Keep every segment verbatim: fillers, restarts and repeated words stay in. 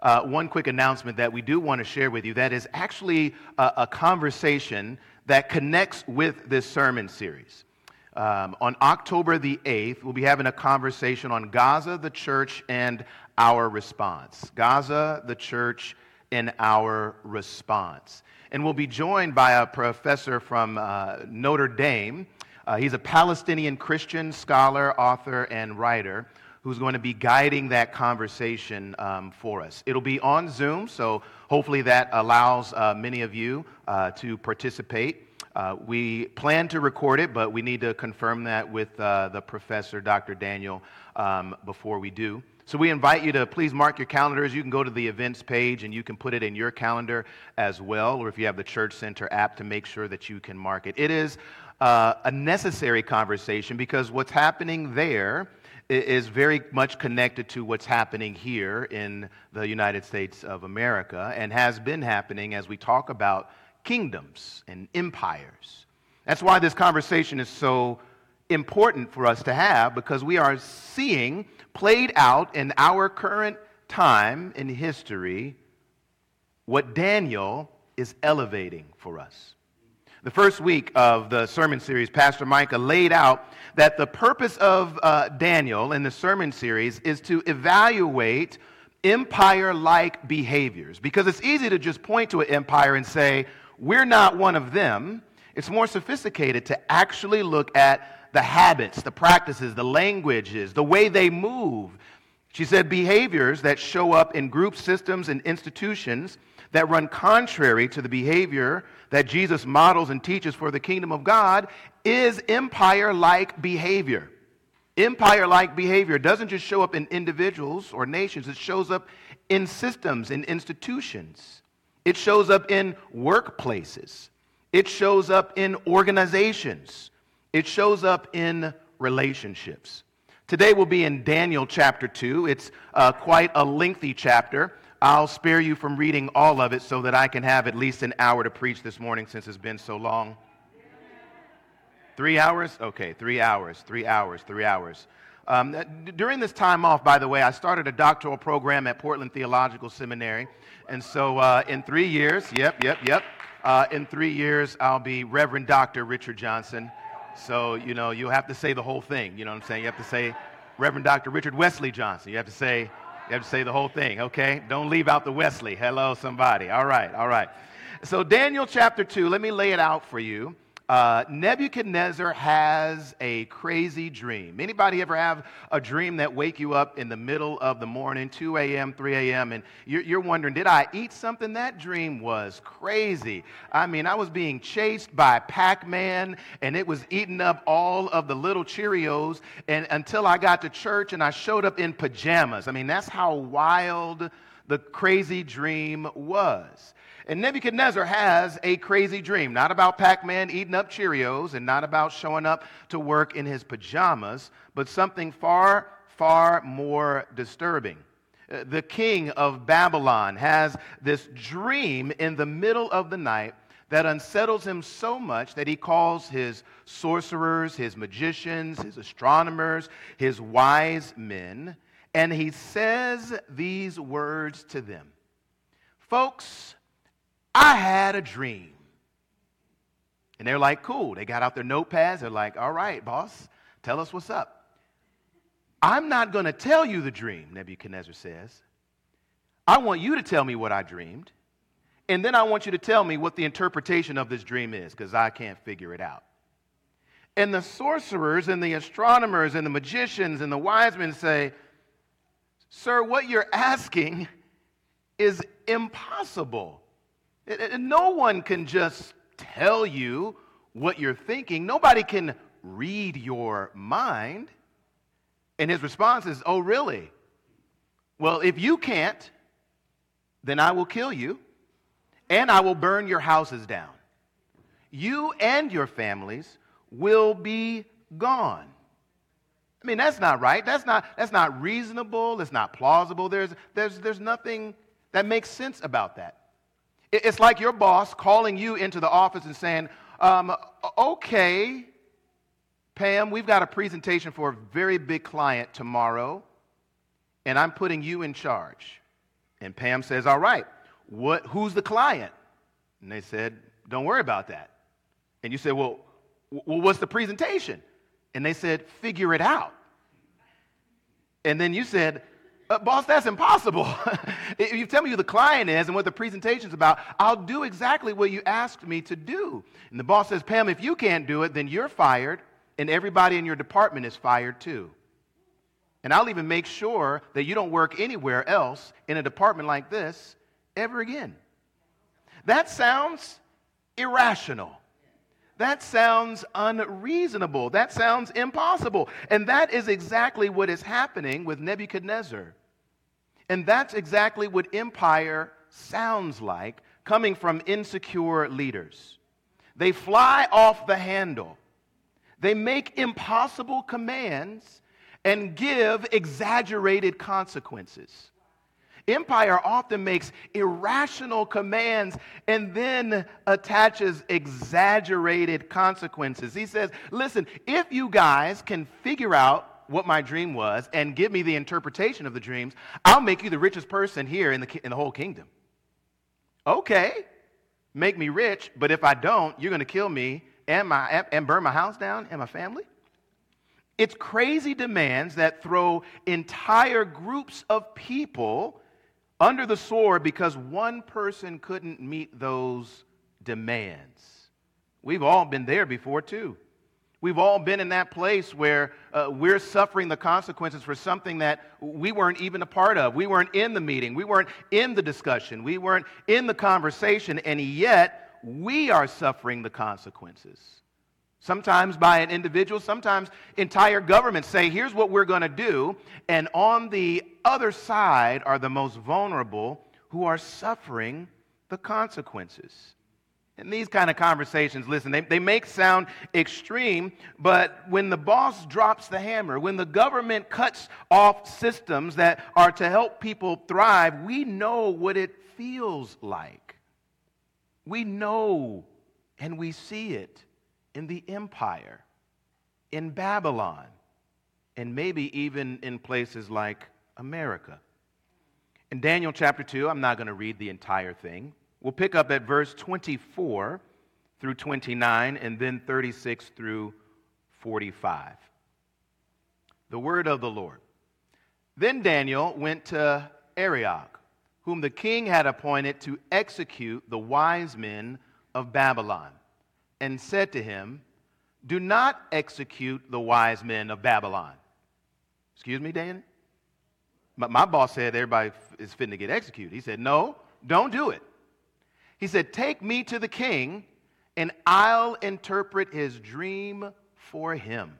uh, one quick announcement that we do want to share with you that is actually a, a conversation that connects with this sermon series. Um, on October the eighth, we'll be having a conversation on Gaza, the church, and our response. Gaza, the church, and our response. And we'll be joined by a professor from uh, Notre Dame. Uh, he's a Palestinian Christian scholar, author, and writer who's going to be guiding that conversation um, for us. It'll be on Zoom, so hopefully that allows uh, many of you uh, to participate. Uh, we plan to record it, but we need to confirm that with uh, the professor, Doctor Daniel, um, before we do. So we invite you to please mark your calendars. You can go to the events page and you can put it in your calendar as well, or if you have the Church Center app to make sure that you can mark it. It is uh, a necessary conversation because what's happening there is very much connected to what's happening here in the United States of America and has been happening as we talk about kingdoms and empires. That's why this conversation is so important for us to have, because we are seeing played out in our current time in history what Daniel is elevating for us. The first week of the sermon series, Pastor Micah laid out that the purpose of uh, Daniel in the sermon series is to evaluate empire-like behaviors, because it's easy to just point to an empire and say, we're not one of them. It's more sophisticated to actually look at the habits, the practices, the languages, the way they move. She said behaviors that show up in group systems and institutions that run contrary to the behavior that Jesus models and teaches for the kingdom of God is empire-like behavior. Empire-like behavior doesn't just show up in individuals or nations. It shows up in systems, in institutions. It shows up in workplaces. It shows up in organizations. It shows up in relationships. Today we'll be in Daniel chapter two. It's uh, quite a lengthy chapter. I'll spare you from reading all of it so that I can have at least an hour to preach this morning since it's been so long. Three hours? Okay, three hours, three hours, three hours. Um, during this time off, by the way, I started a doctoral program at Portland Theological Seminary. And so uh, in three years, yep, yep, yep, uh, in three years, I'll be Reverend Doctor Richard Johnson. So, you know, you'll have to say the whole thing. You know what I'm saying? You have to say Reverend Doctor Richard Wesley Johnson. You have to say, you have to say the whole thing, okay? Don't leave out the Wesley. Hello, somebody. All right, all right. So Daniel chapter two, let me lay it out for you. Uh, Nebuchadnezzar has a crazy dream. Anybody ever have a dream that wake you up in the middle of the morning, two a.m., three a.m., and you're, you're wondering, did I eat something? That dream was crazy. I mean, I was being chased by Pac-Man, and it was eating up all of the little Cheerios and until I got to church and I showed up in pajamas. I mean, that's how wild the crazy dream was. And Nebuchadnezzar has a crazy dream, not about Pac-Man eating up Cheerios and not about showing up to work in his pajamas, but something far, far more disturbing. Uh, the king of Babylon has this dream in the middle of the night that unsettles him so much that he calls his sorcerers, his magicians, his astronomers, his wise men, and he says these words to them. Folks, I had a dream. And they're like, cool. They got out their notepads. They're like, all right, boss, tell us what's up. I'm not going to tell you the dream, Nebuchadnezzar says. I want you to tell me what I dreamed. And then I want you to tell me what the interpretation of this dream is, because I can't figure it out. And the sorcerers and the astronomers and the magicians and the wise men say, sir, what you're asking is impossible. No one can just tell you what you're thinking. Nobody can read your mind. And his response is, oh, really? Well, if you can't, then I will kill you, and I will burn your houses down. You and your families will be gone. I mean, that's not right. That's not, that's not reasonable. It's not plausible. There's, there's, there's nothing that makes sense about that. It's like your boss calling you into the office and saying, um, okay, Pam, we've got a presentation for a very big client tomorrow, and I'm putting you in charge. And Pam says, all right, what, who's the client? And they said, don't worry about that. And you said, well, well, what's the presentation? And they said, figure it out. And then you said, uh, boss, that's impossible. If you tell me who the client is and what the presentation's about, I'll do exactly what you asked me to do. And the boss says, Pam, if you can't do it, then you're fired, and everybody in your department is fired too. And I'll even make sure that you don't work anywhere else in a department like this ever again. That sounds irrational. That sounds unreasonable. That sounds impossible. And that is exactly what is happening with Nebuchadnezzar. And that's exactly what empire sounds like coming from insecure leaders. They fly off the handle. They make impossible commands and give exaggerated consequences. Empire often makes irrational commands and then attaches exaggerated consequences. He says, listen, if you guys can figure out what my dream was and give me the interpretation of the dreams, I'll make you the richest person here in the, in the whole kingdom. Okay, make me rich, but if I don't, you're going to kill me and, my, and burn my house down and my family? It's crazy demands that throw entire groups of people under the sword because one person couldn't meet those demands. We've all been there before, too. We've all been in that place where uh, we're suffering the consequences for something that we weren't even a part of. We weren't in the meeting. We weren't in the discussion. We weren't in the conversation, and yet we are suffering the consequences. Sometimes by an individual, sometimes entire governments say, here's what we're going to do. And on the other side are the most vulnerable who are suffering the consequences. And these kind of conversations, listen, they, they make sound extreme, but when the boss drops the hammer, when the government cuts off systems that are to help people thrive, we know what it feels like. We know and we see it in the empire, in Babylon, and maybe even in places like America. In Daniel chapter two, I'm not going to read the entire thing. We'll pick up at verse twenty-four through twenty-nine and then thirty-six through forty-five. The word of the Lord. Then Daniel went to Arioch, whom the king had appointed to execute the wise men of Babylon, and said to him, do not execute the wise men of Babylon. Excuse me, Dan? My, my boss said everybody is fitting to get executed. He said, no, don't do it. He said, take me to the king, and I'll interpret his dream for him.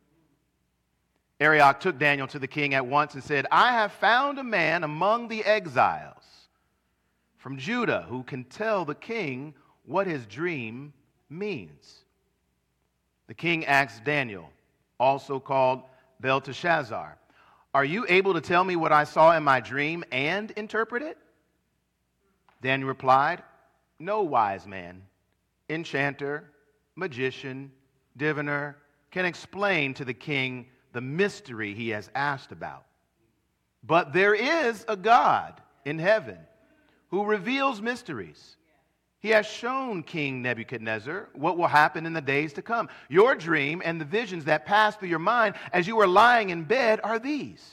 Arioch took Daniel to the king at once and said, I have found a man among the exiles from Judah who can tell the king what his dream means. The king asked Daniel, also called Belteshazzar, are you able to tell me what I saw in my dream and interpret it? Daniel replied, no wise man, enchanter, magician, diviner can explain to the king the mystery he has asked about. But there is a God in heaven who reveals mysteries. He has shown King Nebuchadnezzar what will happen in the days to come. Your dream and the visions that pass through your mind as you were lying in bed are these.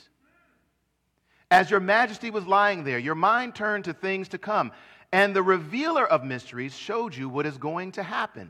As your majesty was lying there, your mind turned to things to come, and the revealer of mysteries showed you what is going to happen.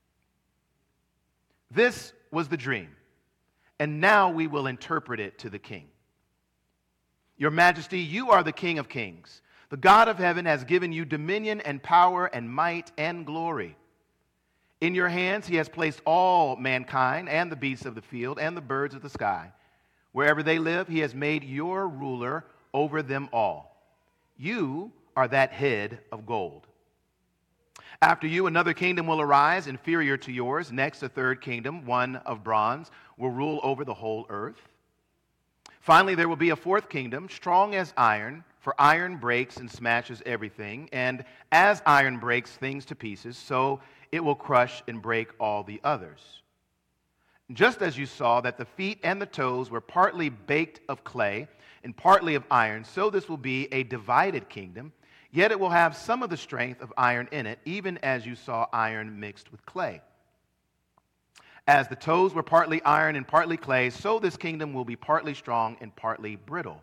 This was the dream, and now we will interpret it to the king. Your majesty, you are the King of kings. The God of heaven has given you dominion and power and might and glory. In your hands he has placed all mankind and the beasts of the field and the birds of the sky. Wherever they live, he has made your ruler over them all. You are that head of gold. After you, another kingdom will arise, inferior to yours. Next, a third kingdom, one of bronze, will rule over the whole earth. Finally, there will be a fourth kingdom, strong as iron, for iron breaks and smashes everything. And as iron breaks things to pieces, so it will crush and break all the others. Just as you saw that the feet and the toes were partly baked of clay, and partly of iron, so this will be a divided kingdom, yet it will have some of the strength of iron in it, even as you saw iron mixed with clay. As the toes were partly iron and partly clay, so this kingdom will be partly strong and partly brittle.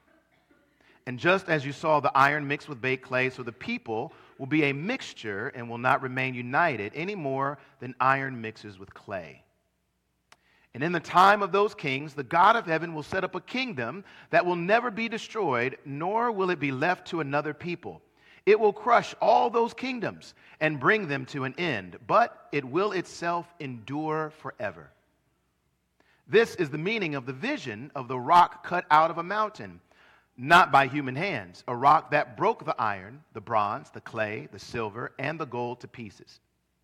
And just as you saw the iron mixed with baked clay, so the people will be a mixture and will not remain united any more than iron mixes with clay. And in the time of those kings, the God of heaven will set up a kingdom that will never be destroyed, nor will it be left to another people. It will crush all those kingdoms and bring them to an end, but it will itself endure forever. This is the meaning of the vision of the rock cut out of a mountain, not by human hands, a rock that broke the iron, the bronze, the clay, the silver, and the gold to pieces.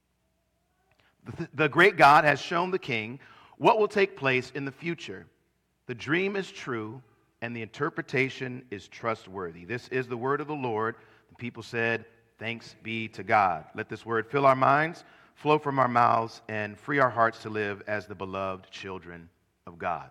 The, the great God has shown the king what will take place in the future. The dream is true, and the interpretation is trustworthy. This is the word of the Lord. The people said, thanks be to God. Let this word fill our minds, flow from our mouths, and free our hearts to live as the beloved children of God.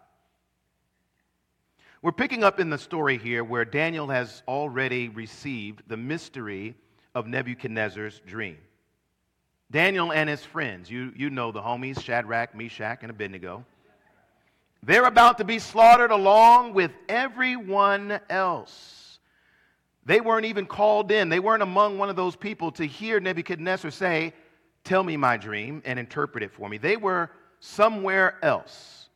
We're picking up in the story here where Daniel has already received the mystery of Nebuchadnezzar's dream. Daniel and his friends, you, you know the homies, Shadrach, Meshach, and Abednego. They're about to be slaughtered along with everyone else. They weren't even called in. They weren't among one of those people to hear Nebuchadnezzar say, tell me my dream and interpret it for me. They were somewhere else.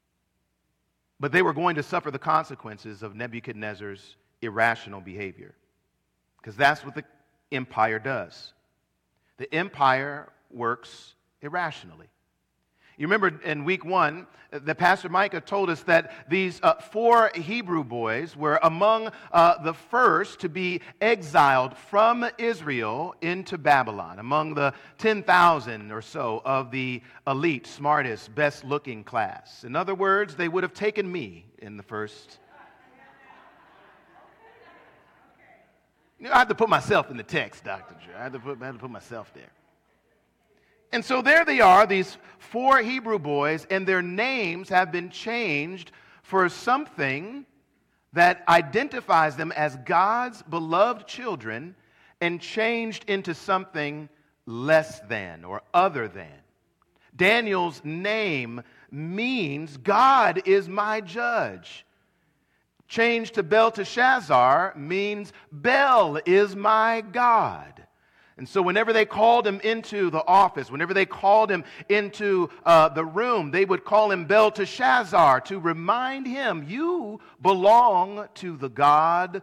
But they were going to suffer the consequences of Nebuchadnezzar's irrational behavior. Because that's what the empire does. The empire works irrationally. You remember in week one, the Pastor Micah told us that these uh, four Hebrew boys were among uh, the first to be exiled from Israel into Babylon, among the ten thousand or so of the elite, smartest, best-looking class. In other words, they would have taken me in the first. You know, I had to put myself in the text, Doctor Drew. I had to put, I had to put myself there. And so there they are, these four Hebrew boys, and their names have been changed for something that identifies them as God's beloved children and changed into something less than or other than. Daniel's name means God is my judge. Changed to Belteshazzar means Bel is my God. And so whenever they called him into the office, whenever they called him into uh, the room, they would call him Belteshazzar to remind him, you belong to the God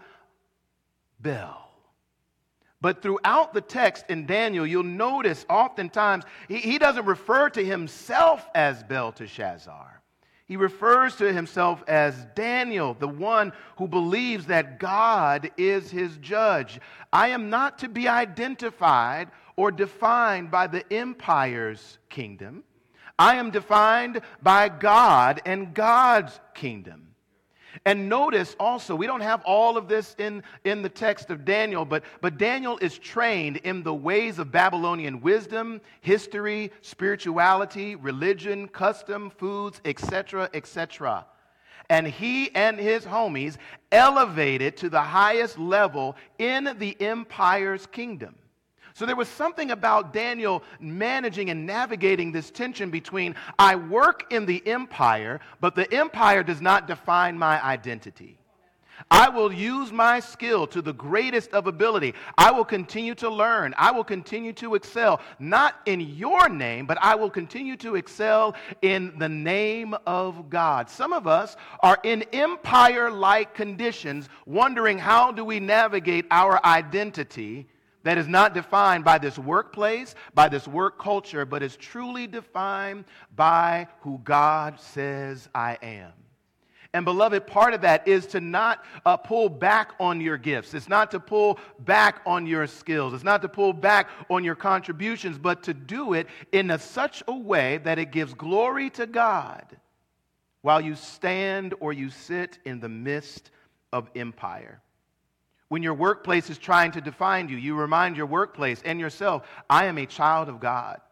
Bel. But throughout the text in Daniel, you'll notice oftentimes he, he doesn't refer to himself as Belteshazzar. He refers to himself as Daniel, the one who believes that God is his judge. I am not to be identified or defined by the empire's kingdom. I am defined by God and God's kingdom. And notice also, we don't have all of this in, in the text of Daniel, but, but Daniel is trained in the ways of Babylonian wisdom, history, spirituality, religion, custom, foods, et cetera, et cetera. And he and his homies elevated to the highest level in the empire's kingdom. So there was something about Daniel managing and navigating this tension between I work in the empire, but the empire does not define my identity. I will use my skill to the greatest of ability. I will continue to learn. I will continue to excel, not in your name, but I will continue to excel in the name of God. Some of us are in empire-like conditions, wondering how do we navigate our identity that is not defined by this workplace, by this work culture, but is truly defined by who God says I am. And beloved, part of that is to not uh, pull back on your gifts. It's not to pull back on your skills. It's not to pull back on your contributions, but to do it in a, such a way that it gives glory to God while you stand or you sit in the midst of empire. When your workplace is trying to define you, you remind your workplace and yourself, I am a child of God.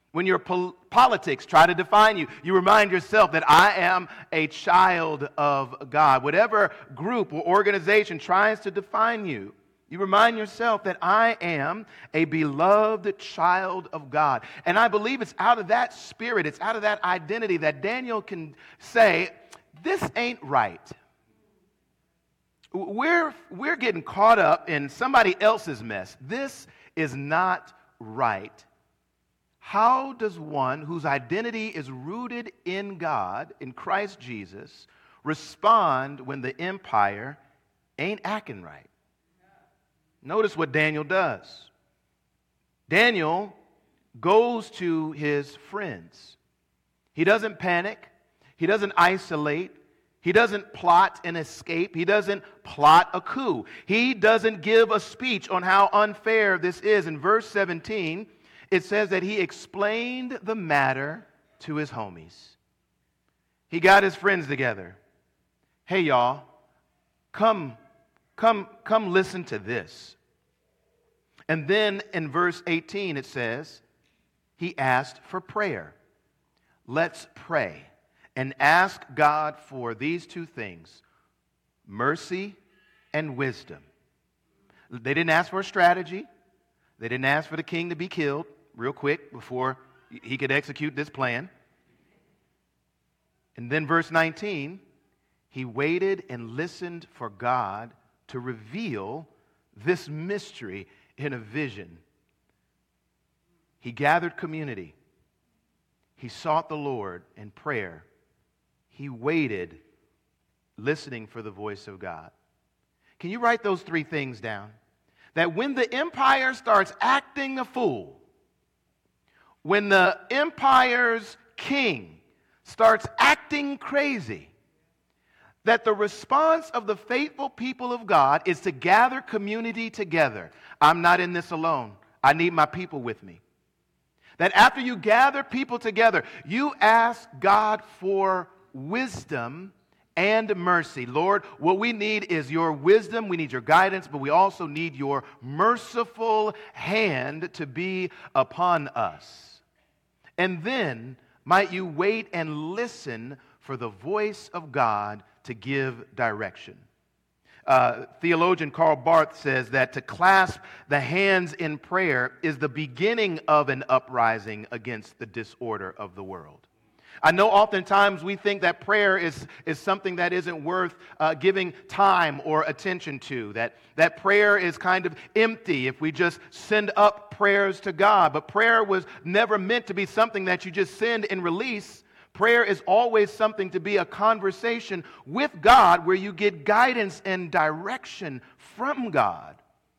When your pol- politics try to define you, you remind yourself that I am a child of God. Whatever group or organization tries to define you, you remind yourself that I am a beloved child of God. And I believe it's out of that spirit, it's out of that identity that Daniel can say, this ain't right. We're, we're getting caught up in somebody else's mess. This is not right. How does one whose identity is rooted in God, in Christ Jesus, respond when the empire ain't acting right? Notice what Daniel does. Daniel goes to his friends. He doesn't panic. He doesn't isolate. He doesn't plot an escape. He doesn't plot a coup. He doesn't give a speech on how unfair this is. In verse seventeen, it says that he explained the matter to his homies. He got his friends together. Hey, y'all, come, come, come listen to this. And then in verse eighteen, it says, he asked for prayer. Let's pray and ask God for these two things, mercy and wisdom. They didn't ask for a strategy. They didn't ask for the king to be killed real quick before he could execute this plan. And then verse nineteen, he waited and listened for God to reveal this mystery in a vision. He gathered community. He sought the Lord in prayer. He waited, listening for the voice of God. Can you write those three things down? That when the empire starts acting a fool, when the empire's king starts acting crazy, that the response of the faithful people of God is to gather community together. I'm not in this alone. I need my people with me. That after you gather people together, you ask God for wisdom and mercy. Lord, what we need is your wisdom, we need your guidance, but we also need your merciful hand to be upon us. And then might you wait and listen for the voice of God to give direction. Uh, theologian Karl Barth says that to clasp the hands in prayer is the beginning of an uprising against the disorder of the world. I know oftentimes we think that prayer is, is something that isn't worth uh, giving time or attention to, that, that prayer is kind of empty if we just send up prayers to God. But prayer was never meant to be something that you just send and release. Prayer is always something to be a conversation with God where you get guidance and direction from God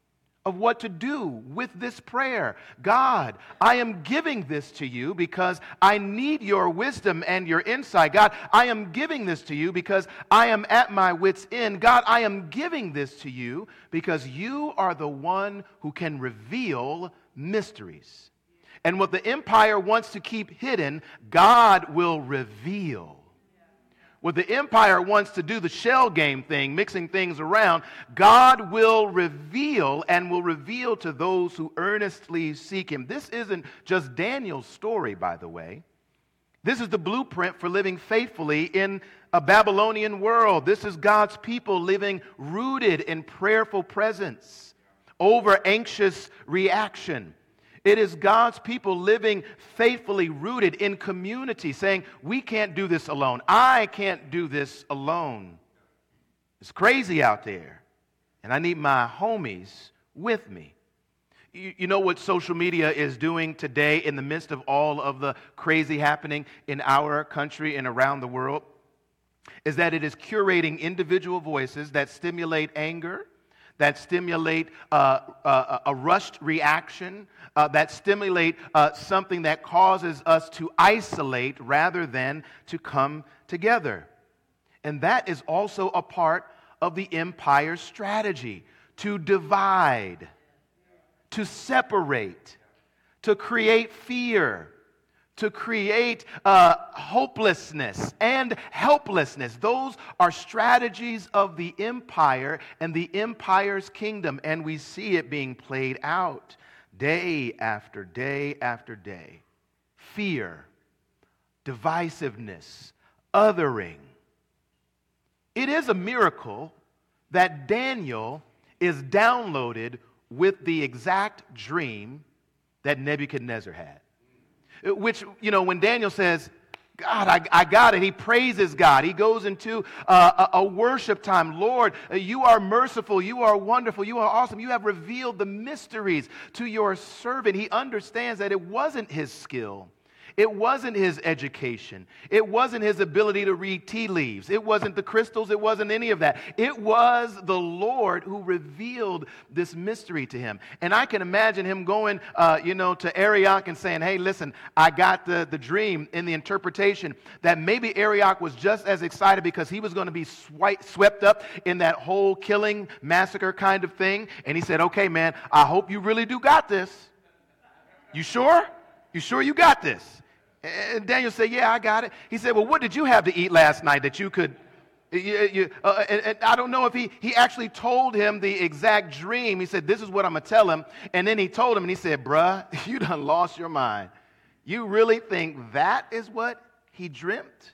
of what to do with this prayer. God, I am giving this to you because I need your wisdom and your insight. God, I am giving this to you because I am at my wit's end. God, I am giving this to you because you are the one who can reveal mysteries. And what the empire wants to keep hidden, God will reveal. What the empire wants to do, the shell game thing, mixing things around, God will reveal and will reveal to those who earnestly seek him. This isn't just Daniel's story, by the way. This is the blueprint for living faithfully in a Babylonian world. This is God's people living rooted in prayerful presence over anxious reaction. It is God's people living faithfully rooted in community, saying, we can't do this alone. I can't do this alone. It's crazy out there, and I need my homies with me. You, you know what social media is doing today in the midst of all of the crazy happening in our country and around the world? Is that it is curating individual voices that stimulate anger, that stimulate uh, uh, a rushed reaction, uh, that stimulate uh, something that causes us to isolate rather than to come together. And that is also a part of the empire's strategy, to divide, to separate, to create fear, to create uh, hopelessness and helplessness. Those are strategies of the empire and the empire's kingdom, and we see it being played out day after day after day. fear, divisiveness, othering. It is a miracle that Daniel is downloaded with the exact dream that Nebuchadnezzar had. Which, you know, when Daniel says, God, I, I got it. He praises God. He goes into uh, a, a worship time. Lord, you are merciful. You are wonderful. You are awesome. You have revealed the mysteries to your servant. He understands that it wasn't his skill. It wasn't his education. It wasn't his ability to read tea leaves. It wasn't the crystals. It wasn't any of that. It was the Lord who revealed this mystery to him. And I can imagine him going, uh, you know, to Arioch and saying, hey, listen, I got the, the dream in the interpretation, that maybe Arioch was just as excited because he was going to be swi- swept up in that whole killing, massacre kind of thing. And he said, okay, man, I hope you really do got this. You sure? You sure you got this? And Daniel said, yeah, I got it. He said, well, what did you have to eat last night that you could, you, you, uh, and, and I don't know if he, he actually told him the exact dream. He said, this is what I'm going to tell him. And then he told him, and he said, bruh, you done lost your mind. You really think that is what he dreamt?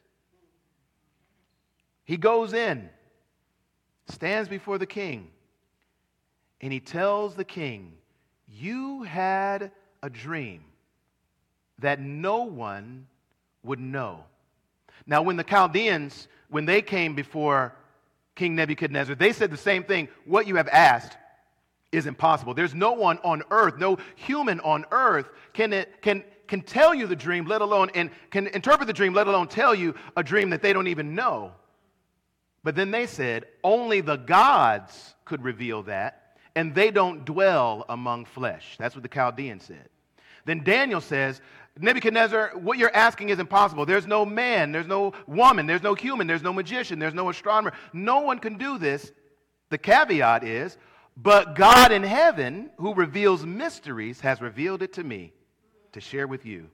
He goes in, stands before the king, and he tells the king, you had a dream that no one would know. Now, when the Chaldeans, when they came before King Nebuchadnezzar, they said the same thing. What you have asked is impossible. There's no one on earth, no human on earth can, it, can, can tell you the dream, let alone, and can interpret the dream, let alone tell you a dream that they don't even know. But then they said, only the gods could reveal that, and they don't dwell among flesh. That's what the Chaldeans said. Then Daniel says, Nebuchadnezzar, what you're asking is impossible. There's no man, there's no woman, there's no human, there's no magician, there's no astronomer. No one can do this. The caveat is, but God in heaven, who reveals mysteries, has revealed it to me to share with you.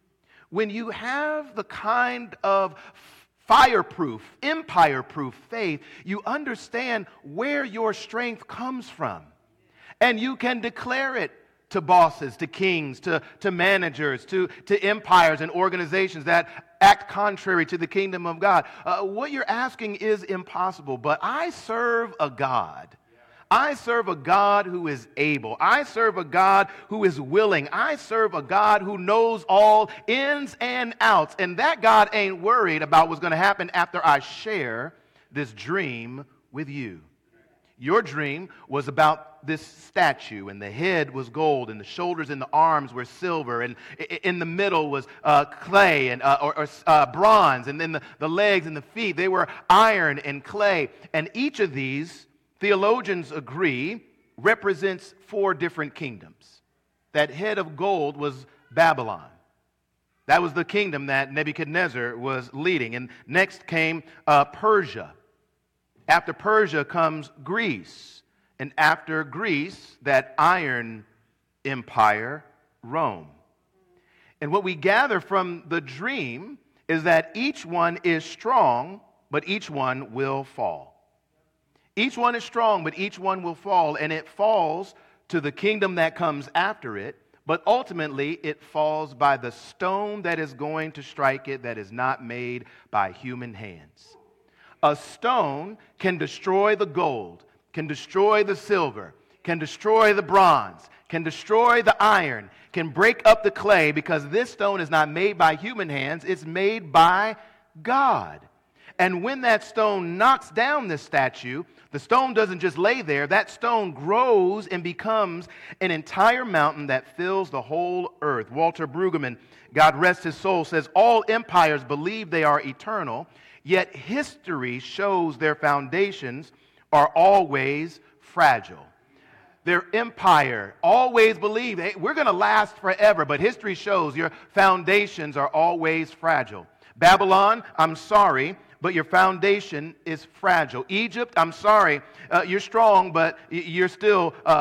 When you have the kind of fireproof, empire-proof faith, you understand where your strength comes from. And you can declare it to bosses, to kings, to, to managers, to, to empires and organizations that act contrary to the kingdom of God. Uh, what you're asking is impossible, but I serve a God. I serve a God who is able. I serve a God who is willing. I serve a God who knows all ins and outs. And that God ain't worried about what's going to happen after I share this dream with you. Your dream was about this statue, and the head was gold, and the shoulders and the arms were silver, and in the middle was uh, clay and uh, or, or uh, bronze, and then the, the legs and the feet, they were iron and clay. And each of these, theologians agree, represents four different kingdoms. That head of gold was Babylon. That was the kingdom that Nebuchadnezzar was leading. And next came uh, Persia. After Persia comes Greece, and after Greece, that iron empire, Rome. And what we gather from the dream is that each one is strong, but each one will fall. Each one is strong, but each one will fall, and it falls to the kingdom that comes after it, but ultimately it falls by the stone that is going to strike it that is not made by human hands. A stone can destroy the gold, can destroy the silver, can destroy the bronze, can destroy the iron, can break up the clay, because this stone is not made by human hands, it's made by God. And when that stone knocks down this statue, the stone doesn't just lay there. That stone grows and becomes an entire mountain that fills the whole earth. Walter Brueggemann, God rest his soul, says, all empires believe they are eternal, yet history shows their foundations are always fragile. Their empire always believed, hey, we're going to last forever, but history shows your foundations are always fragile. Babylon, I'm sorry, but your foundation is fragile. Egypt, I'm sorry, uh, you're strong, but you're still uh,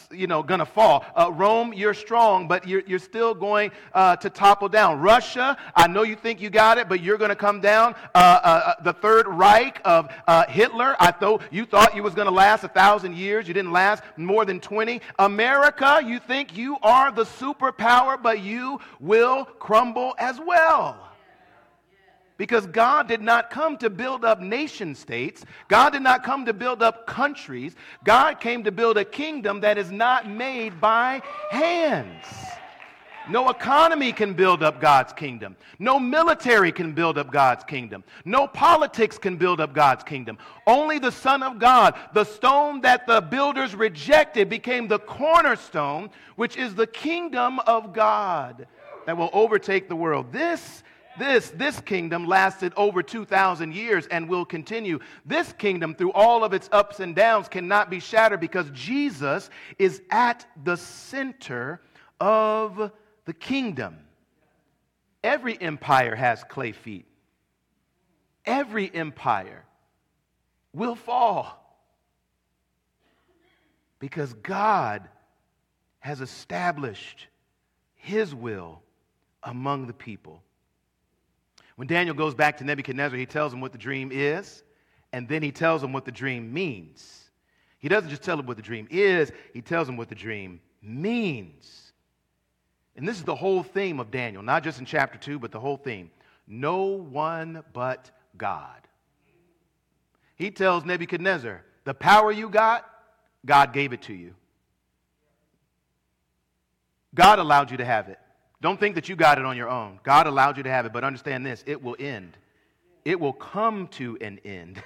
you know, going to fall. Uh, Rome, you're strong, but you're, you're still going uh, to topple down. Russia, I know you think you got it, but you're going to come down. Uh, uh, the Third Reich of uh, Hitler, I thought you thought you was going to last a thousand years. You didn't last more than twenty. America, you think you are the superpower, but you will crumble as well. Because God did not come to build up nation states. God did not come to build up countries. God came to build a kingdom that is not made by hands. No economy can build up God's kingdom. No military can build up God's kingdom. No politics can build up God's kingdom. Only the Son of God, the stone that the builders rejected, became the cornerstone, which is the kingdom of God that will overtake the world. This This, this kingdom lasted over two thousand years and will continue. This kingdom, through all of its ups and downs, cannot be shattered because Jesus is at the center of the kingdom. Every empire has clay feet. Every empire will fall because God has established His will among the people. When Daniel goes back to Nebuchadnezzar, he tells him what the dream is, and then he tells him what the dream means. He doesn't just tell him what the dream is, he tells him what the dream means. And this is the whole theme of Daniel, not just in chapter two, but the whole theme. No one but God. He tells Nebuchadnezzar, the power you got, God gave it to you. God allowed you to have it. Don't think that you got it on your own. God allowed you to have it, but understand this, it will end. It will come to an end.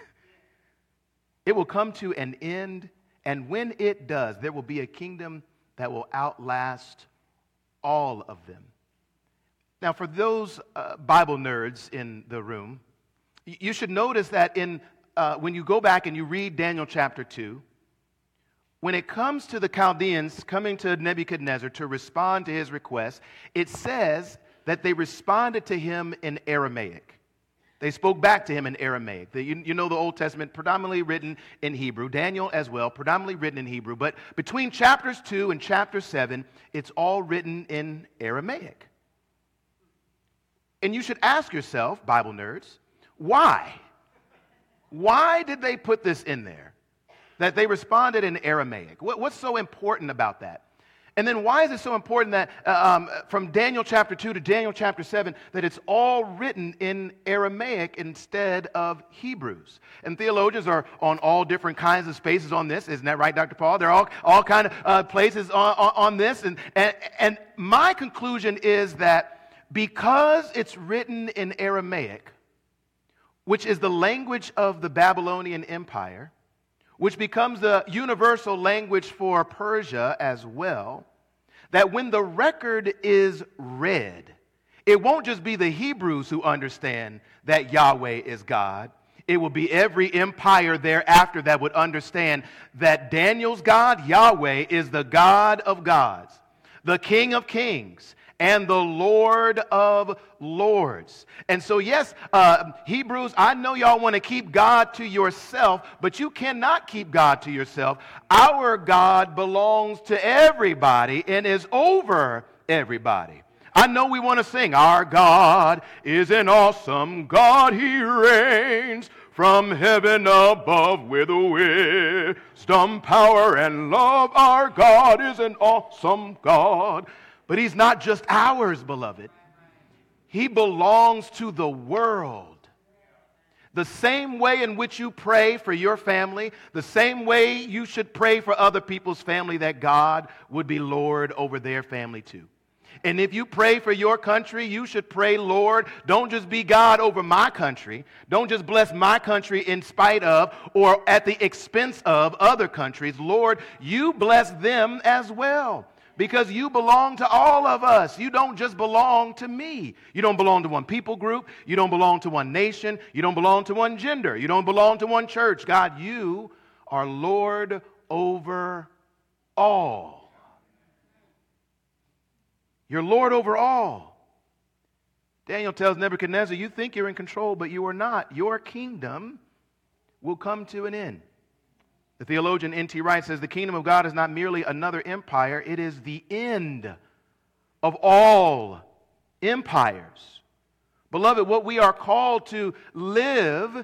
It will come to an end, and when it does, there will be a kingdom that will outlast all of them. Now, for those uh, Bible nerds in the room, you should notice that in uh, when you go back and you read Daniel chapter two, when it comes to the Chaldeans coming to Nebuchadnezzar to respond to his request, it says that they responded to him in Aramaic. They spoke back to him in Aramaic. The, you, you know the Old Testament, predominantly written in Hebrew. Daniel as well, predominantly written in Hebrew. But between chapters two and chapter seven, it's all written in Aramaic. And you should ask yourself, Bible nerds, why? Why did they put this in there? That they responded in Aramaic. What, what's so important about that? And then why is it so important that uh, um, from Daniel chapter two to Daniel chapter seven, that it's all written in Aramaic instead of Hebrews? And theologians are on all different kinds of spaces on this. Isn't that right, Doctor Paul? They're all, all kind of uh, places on, on, on this. And, and, and my conclusion is that because it's written in Aramaic, which is the language of the Babylonian Empire, which becomes the universal language for Persia as well, that when the record is read, it won't just be the Hebrews who understand that Yahweh is God. It will be every empire thereafter that would understand that Daniel's God, Yahweh, is the God of gods, the King of kings, and the Lord of lords. And so, yes, uh, Hebrews, I know y'all want to keep God to yourself, but you cannot keep God to yourself. Our God belongs to everybody and is over everybody. I know we want to sing, our God is an awesome God, He reigns from heaven above with wisdom, power, and love. Our God is an awesome God. But He's not just ours, beloved. He belongs to the world. The same way in which you pray for your family, the same way you should pray for other people's family, that God would be Lord over their family too. And if you pray for your country, you should pray, Lord, don't just be God over my country. Don't just bless my country in spite of or at the expense of other countries. Lord, you bless them as well. Because you belong to all of us. You don't just belong to me. You don't belong to one people group. You don't belong to one nation. You don't belong to one gender. You don't belong to one church. God, you are Lord over all. You're Lord over all. Daniel tells Nebuchadnezzar, you think you're in control, but you are not. Your kingdom will come to an end. The theologian N T Wright says the kingdom of God is not merely another empire, it is the end of all empires. Beloved, what we are called to live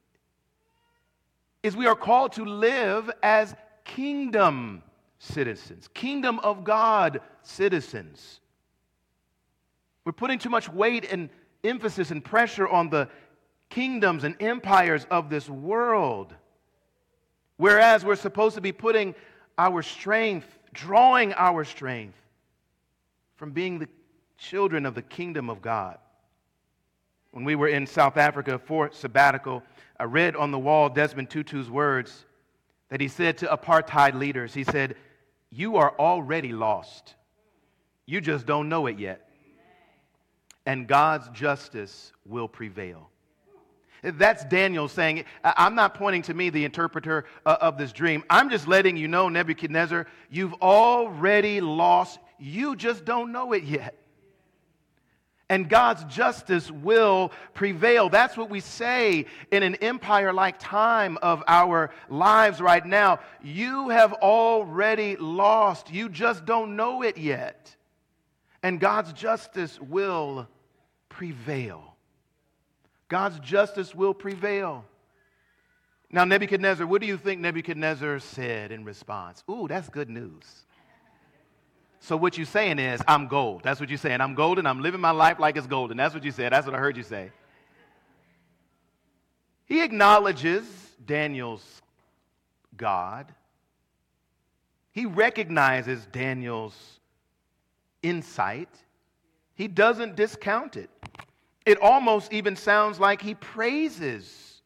is we are called to live as kingdom citizens, kingdom of God citizens. We're putting too much weight and emphasis and pressure on the kingdoms and empires of this world, whereas we're supposed to be putting our strength, drawing our strength from being the children of the kingdom of God. When we were in South Africa for sabbatical, I read on the wall Desmond Tutu's words that he said to apartheid leaders. He said, "You are already lost. You just don't know it yet. And God's justice will prevail." That's Daniel saying, I'm not pointing to me, the interpreter of this dream. I'm just letting you know, Nebuchadnezzar, you've already lost. You just don't know it yet. And God's justice will prevail. That's what we say in an empire-like time of our lives right now. You have already lost. You just don't know it yet. And God's justice will prevail. God's justice will prevail. Now, Nebuchadnezzar, what do you think Nebuchadnezzar said in response? Ooh, that's good news. So what you're saying is, I'm gold. That's what you're saying. I'm golden. I'm living my life like it's golden. That's what you said. That's what I heard you say. He acknowledges Daniel's God. He recognizes Daniel's insight. He doesn't discount it. It almost even sounds like he praises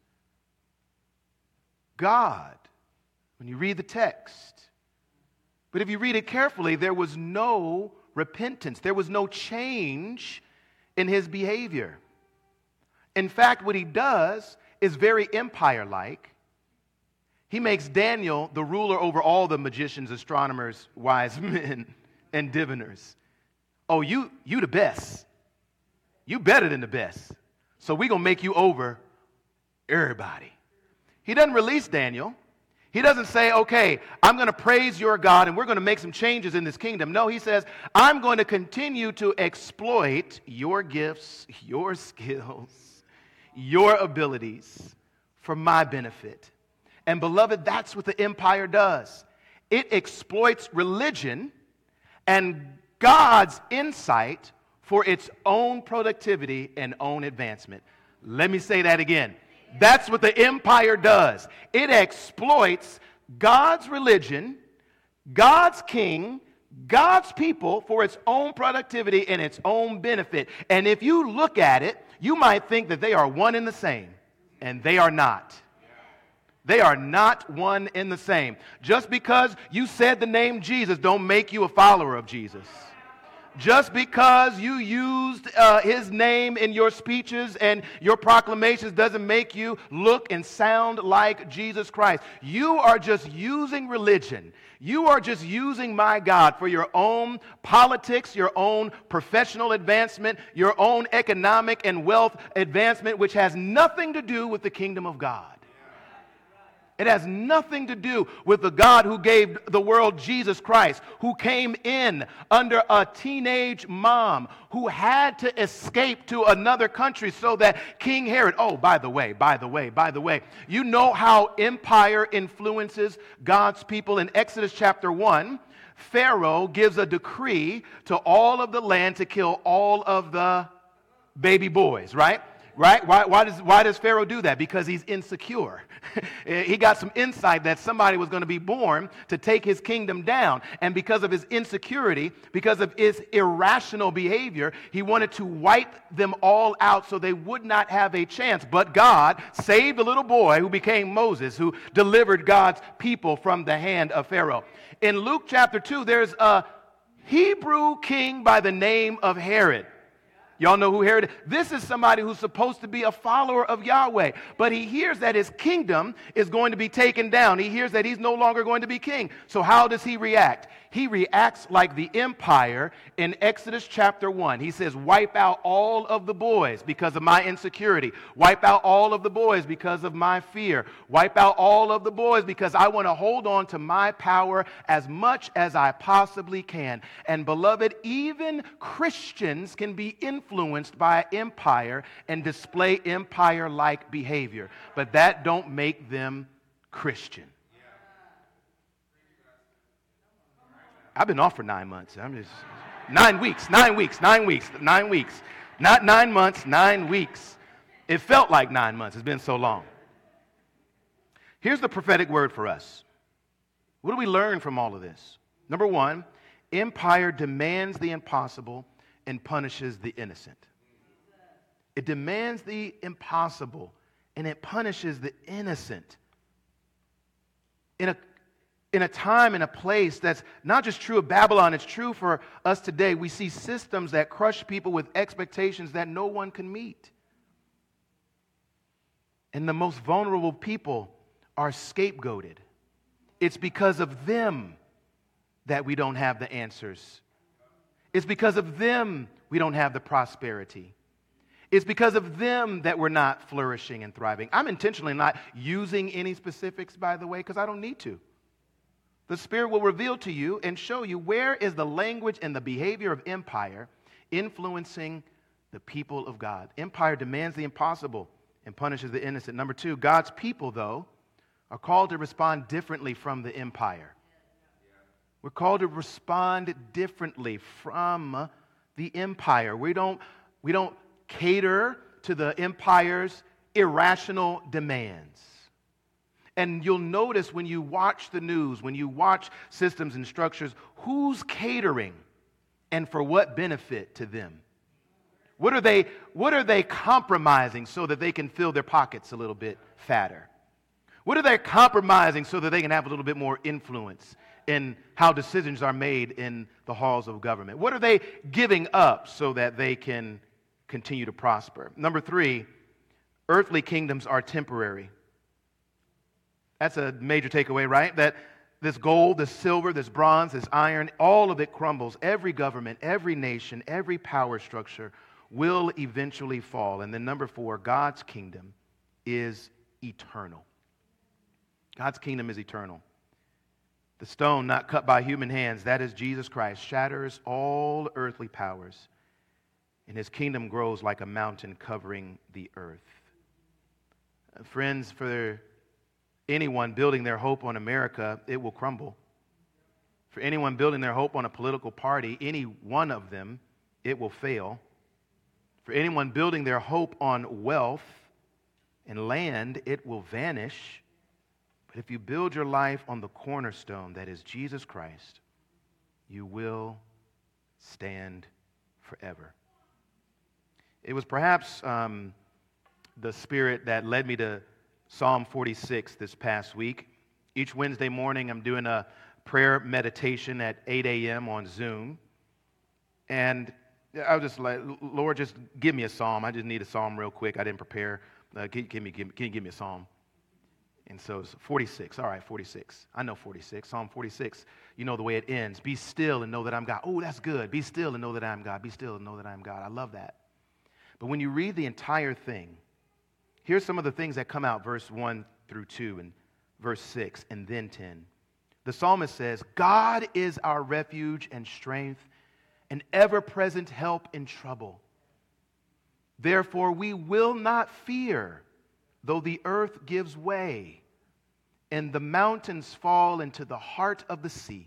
God when you read the text. But if you read it carefully, there was no repentance. There was no change in his behavior. In fact, what he does is very empire-like. He makes Daniel the ruler over all the magicians, astronomers, wise men, and diviners. Oh, you, you the best. You better than the best. So we're going to make you over everybody. He doesn't release Daniel. He doesn't say, okay, I'm going to praise your God and we're going to make some changes in this kingdom. No, he says, I'm going to continue to exploit your gifts, your skills, your abilities for my benefit. And beloved, that's what the empire does. It exploits religion and God's insight for its own productivity and own advancement. Let me say that again. That's what the empire does. It exploits God's religion, God's king, God's people for its own productivity and its own benefit. And if you look at it, you might think that they are one and the same. And they are not. They are not one and the same. Just because you said the name Jesus don't make you a follower of Jesus. Just because you used uh, his name in your speeches and your proclamations doesn't make you look and sound like Jesus Christ. You are just using religion. You are just using my God for your own politics, your own professional advancement, your own economic and wealth advancement, which has nothing to do with the kingdom of God. It has nothing to do with the God who gave the world Jesus Christ, who came in under a teenage mom, who had to escape to another country so that King Herod, oh, by the way, by the way, by the way, you know how empire influences God's people. In Exodus chapter one, Pharaoh gives a decree to all of the land to kill all of the baby boys, right? Right? Why, why, does, why does Pharaoh do that? Because he's insecure. He got some insight that somebody was going to be born to take his kingdom down. And because of his insecurity, because of his irrational behavior, he wanted to wipe them all out so they would not have a chance. But God saved the little boy who became Moses, who delivered God's people from the hand of Pharaoh. In Luke chapter two, there's a Hebrew king by the name of Herod. Y'all know who Herod is? This is somebody who's supposed to be a follower of Yahweh. But he hears that his kingdom is going to be taken down. He hears that he's no longer going to be king. So how does he react? he reacts like the empire in Exodus chapter one. He says, wipe out all of the boys because of my insecurity. Wipe out all of the boys because of my fear. Wipe out all of the boys because I want to hold on to my power as much as I possibly can. And beloved, even Christians can be influenced by empire and display empire-like behavior. But that don't make them Christian. I've been off for nine months. I'm just nine weeks, nine weeks, nine weeks, nine weeks. Not nine months, nine weeks. It felt like nine months. It's been so long. Here's the prophetic word for us. What do we learn from all of this? Number one, empire demands the impossible and punishes the innocent. It demands the impossible and it punishes the innocent. In a In a time, in a place that's not just true of Babylon, it's true for us today. We see systems that crush people with expectations that no one can meet. And the most vulnerable people are scapegoated. It's because of them that we don't have the answers. It's because of them we don't have the prosperity. It's because of them that we're not flourishing and thriving. I'm intentionally not using any specifics, by the way, because I don't need to. The Spirit will reveal to you and show you where is the language and the behavior of empire influencing the people of God. Empire demands the impossible and punishes the innocent. Number two, God's people, though, are called to respond differently from the empire. We're called to respond differently from the empire. We don't, we don't cater to the empire's irrational demands. And you'll notice when you watch the news, when you watch systems and structures, who's catering and for what benefit to them? What are they, what are they compromising so that they can fill their pockets a little bit fatter? What are they compromising so that they can have a little bit more influence in how decisions are made in the halls of government? What are they giving up so that they can continue to prosper? Number three, earthly kingdoms are temporary. That's a major takeaway, right? That this gold, this silver, this bronze, this iron, all of it crumbles. Every government, every nation, every power structure will eventually fall. And then number four, God's kingdom is eternal. God's kingdom is eternal. The stone not cut by human hands, that is Jesus Christ, shatters all earthly powers. And his kingdom grows like a mountain covering the earth. Friends, for anyone building their hope on America, it will crumble. For anyone building their hope on a political party, any one of them, it will fail. For anyone building their hope on wealth and land, it will vanish. But if you build your life on the cornerstone that is Jesus Christ, you will stand forever. It was perhaps um, the Spirit that led me to Psalm forty-six this past week. Each Wednesday morning, I'm doing a prayer meditation at eight a.m. on Zoom. And I was just like, Lord, just give me a psalm. I just need a psalm real quick. I didn't prepare. Uh, give, give me, give, can you give me a psalm? And so it's forty-six. All right, forty-six. I know forty-six. Psalm forty-six. You know the way it ends. Be still and know that I'm God. Oh, that's good. Be still and know that I'm God. Be still and know that I'm God. I love that. But when you read the entire thing, here's some of the things that come out, verse one through two, and verse six, and then ten. The psalmist says, God is our refuge and strength, an ever-present help in trouble. Therefore, we will not fear, though the earth gives way, and the mountains fall into the heart of the sea.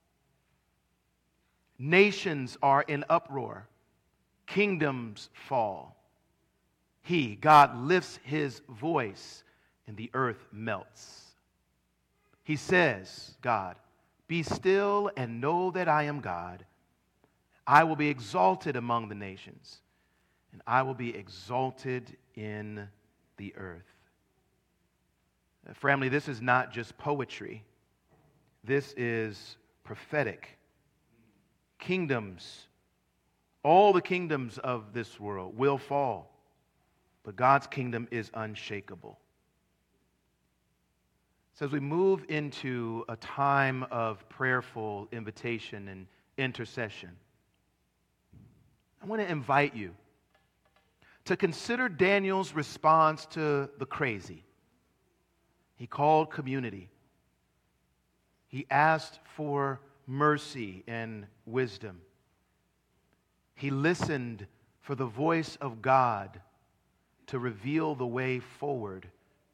Nations are in uproar, kingdoms fall. He, God, lifts his voice, and the earth melts. He says, God, be still and know that I am God. I will be exalted among the nations, and I will be exalted in the earth. Family, this is not just poetry. This is prophetic. Kingdoms, all the kingdoms of this world will fall, but God's kingdom is unshakable. So as we move into a time of prayerful invitation and intercession, I want to invite you to consider Daniel's response to the crazy. He called community. He asked for mercy and wisdom. He listened for the voice of God to reveal the way forward.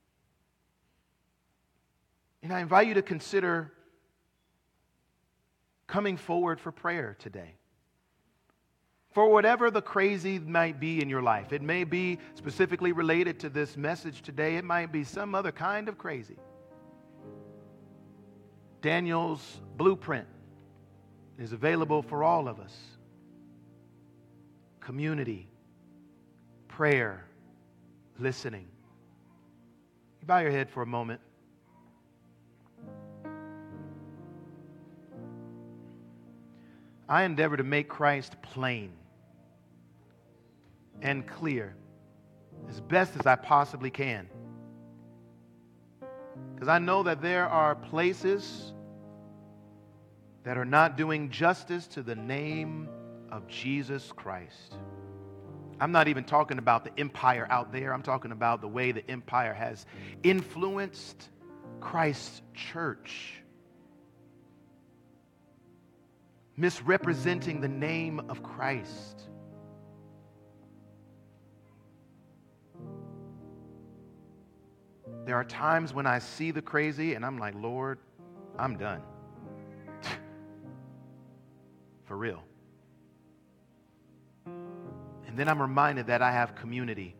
And I invite you to consider coming forward for prayer today. For whatever the crazy might be in your life, it may be specifically related to this message today, it might be some other kind of crazy. Daniel's blueprint is available for all of us. Community, prayer, listening. You bow your head for a moment. I endeavor to make Christ plain and clear as best as I possibly can. Because I know that there are places that are not doing justice to the name of Jesus Christ. I'm not even talking about the empire out there. I'm talking about the way the empire has influenced Christ's church, misrepresenting the name of Christ. There are times when I see the crazy and I'm like, Lord, I'm done. For real. And then I'm reminded that I have community.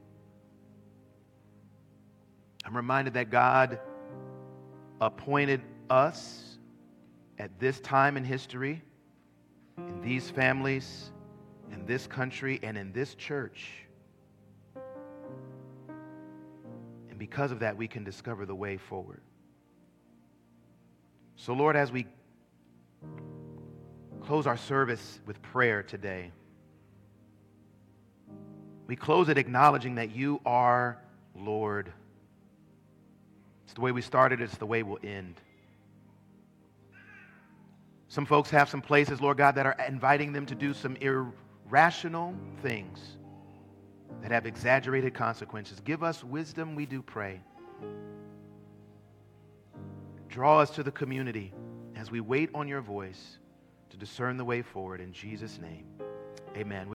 I'm reminded that God appointed us at this time in history, in these families, in this country, and in this church. And because of that, we can discover the way forward. So, Lord, as we close our service with prayer today, we close it acknowledging that you are Lord. It's the way we started, it's the way we'll end. Some folks have some places, Lord God, that are inviting them to do some irrational things that have exaggerated consequences. Give us wisdom, we do pray. Draw us to the community as we wait on your voice to discern the way forward. In Jesus' name, amen.